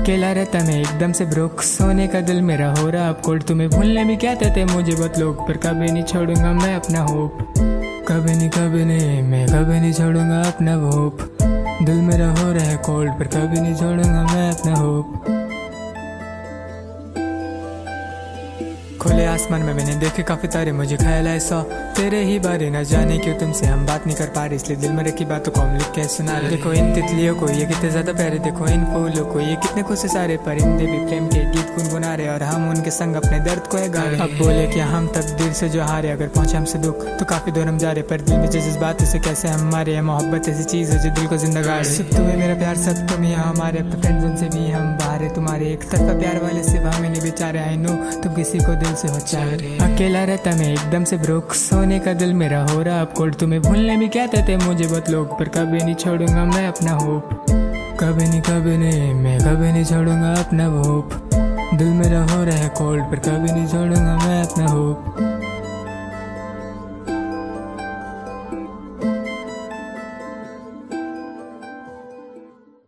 अकेला रहता मैं एकदम से ब्रोक, सोने का दिल मेरा हो रहा अब कोल्ड। तुम्हें भूलने भी कहते थे मुझे बहुत लोग, पर कभी नहीं छोड़ूंगा मैं अपना होप। कभी नहीं मैं कभी नहीं छोड़ूंगा अपना होप। दिल मेरा हो रहा है कोल्ड, पर कभी नहीं छोड़ूंगा मैं अपना होप। खुले आसमान में मैंने देखे काफी तारे, मुझे ख्याल ऐसा तेरे ही बारे। न जाने क्यों तुमसे हम बात नहीं कर पा रहे, इसलिए दिल में रखी बातों को हम लिख के सुना रहे। देखो इन तितलियों को ये कितने ज्यादा प्यारे, देखो इन फूलों को ये कितने खुश सारे। परिंदे भी प्रेम के गीत गुनगुना रहे और हम उनके संग अपने दर्द को गा रहे। अब बोले कि हम तकदीर से जो हारे, अगर पहुंचे हमसे दुख तो काफी दूर हम जा रहे। पर दिल में जिस बात से कैसे हमारे है, मोहब्बत ऐसी चीज है जो दिल को जिंदा गाड़े। सब तुम्हें मेरा प्यार, सब तुम ही हमारे, फ्रेंड्स से भी हम बाहर। तुम्हारे एक तरफा प्यार वाले सिर्फ हमें नहीं बेचारे। आई नो तुम किसी को दिल से हो चाहे। अकेला रहता मैं एकदम से ब्रोक, सोने का दिल मेरा हो रहा अब कोल्ड। तुम्हें भूलने भी कहते थे मुझे बहुत लोग, पर कभी नहीं छोड़ूंगा मैं अपना होप। कभी नहीं मैं कभी नहीं छोड़ूंगा अपना होप। दिल मेरा हो रहा है कोल्ड, पर कभी नहीं छोड़ूंगा मैं अपना होप।